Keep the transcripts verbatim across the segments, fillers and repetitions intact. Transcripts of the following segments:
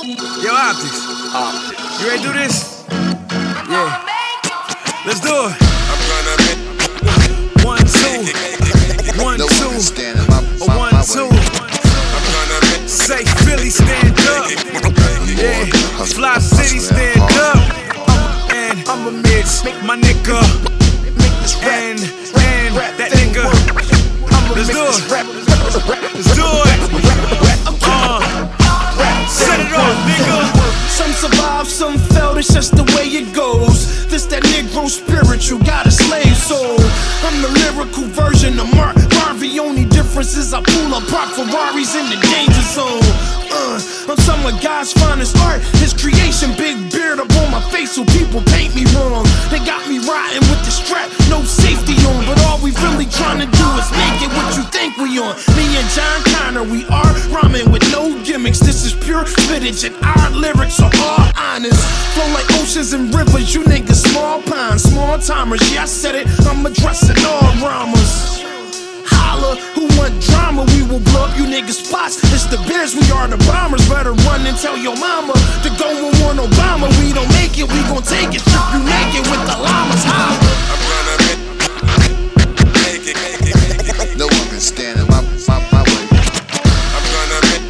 Yo, Optics. You ready to do this? Yeah. Let's do it. One, two. One, two. One, two. Say Philly, stand up. Yeah. Fly City, stand up. And I'm a mix, my nigga. And, and that nigga. Let's do it. Let's do it. Uh. Set it off, nigga. Some survive, some fell, it's just the way it goes. This that Negro spirit, you got a slave soul. I'm the lyrical version of Mark Harvey. Only difference is I pull up park Ferraris in the danger zone. Uh, I'm some of God's finest art. His creation, big beard up on my face so people paint me wrong. They got me riding with the strap, no safety on. But all we really trying to do is make it what you think we on. Me and John Connor, we are rhyming with no gimmicks. This is pure spinach and our lyrics are all honest. Flow like oceans and rivers, you niggas small ponds, small timers. Yeah, I said it, I'm addressing all rhymers. Holla, who want drama? We will blow up you niggas' spots. It's the Bears, we are the Bombers. Better run and tell your mama to go and warn Obama. We don't make it, we gon' take it. Strip you naked with the llamas. Holla. I'm gonna make it, make it, make it. No one can stand in my, my, my way. I'm gonna make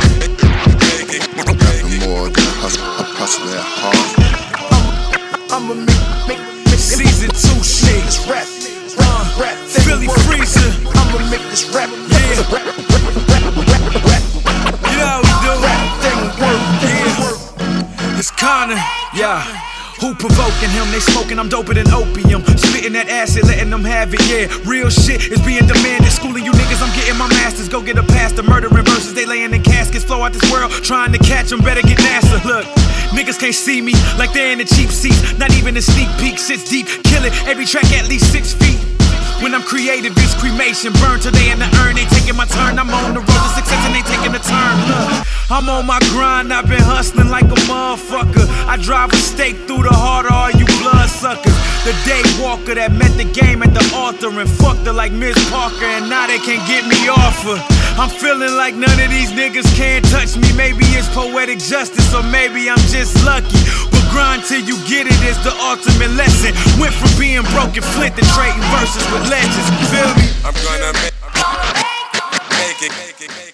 it, make it. Nothing more than a hustle, a hustle that hard. I'ma make, make, make season two shit. This rap, uh, rap, Philly Freezer. I'ma make this rap, yeah. rap, rap, rap, rap, rap. You know how we do. Rap thing work, yeah. It's Connor, yeah. Who provoking him? They smoking, I'm doper than opium. Spitting that acid, letting them have it, yeah. Real shit is being demanded. Schooling you niggas, I'm getting my masters. Go get a pass to murdering verses. They laying in caskets, flow out this world. Trying to catch them, better get NASA. Look, niggas can't see me like they're in the cheap seats. Not even in sneak peek, sits deep. Kill it, every track at least six feet. When I'm creative, it's cremation. Burn today in the urn, they taking my turn. I'm on the road to success and they taking a turn. Look, I'm on my grind, I've been hustling like a motherfucker. I drive a stake through the heart of all you bloodsuckers. The day walker that met the game at the altar and fucked her like Miss Parker, and now they can't get me off her. I'm feeling like none of these niggas can touch me. Maybe it's poetic justice, or maybe I'm just lucky. But grind till you get it is the ultimate lesson. Went from being broken flint to trading verses with legends. Feel me? I'm gonna make, make it, make it.